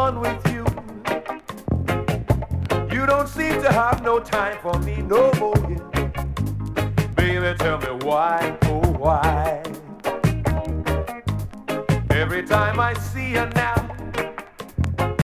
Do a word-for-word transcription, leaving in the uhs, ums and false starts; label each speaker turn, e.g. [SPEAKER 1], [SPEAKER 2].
[SPEAKER 1] on with you. You don't seem to have no time for me no more. Yeah. Baby, tell me why, oh why? Every time I see you now,